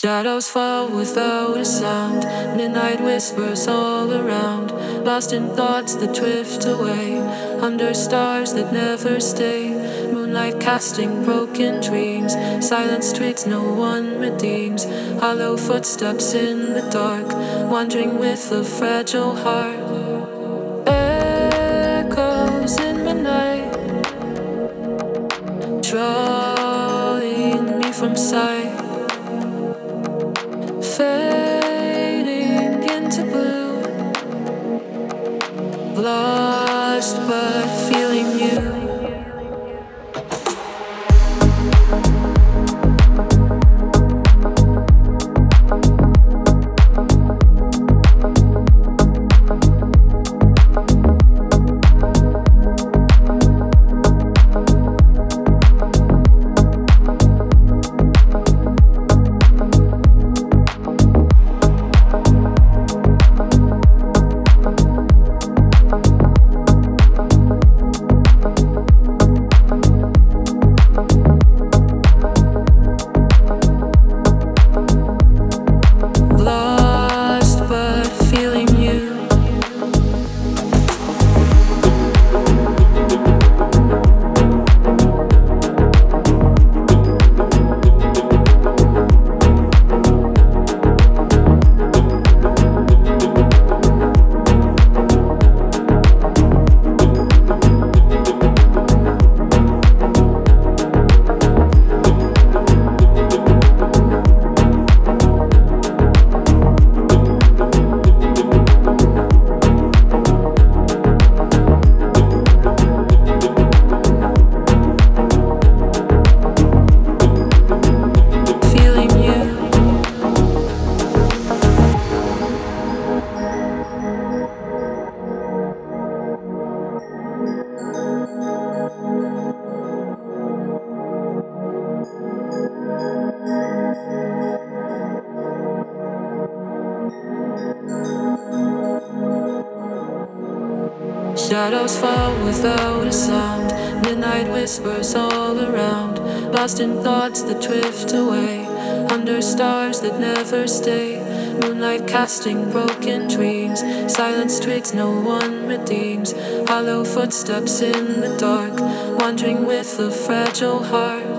Shadows fall without a sound, midnight whispers all around, lost in thoughts that drift away, under stars that never stay, moonlight casting broken dreams, silent streets no one redeems, hollow footsteps in the dark, wandering with a fragile heart, echoes in the night, drawing me from sight. Fading into blue, lost but feeling you. Shadows fall without a sound, midnight whispers all around, lost in thoughts that drift away, under stars that never stay, moonlight casting broken dreams, silent streets no one redeems, hollow footsteps in the dark, wandering with a fragile heart.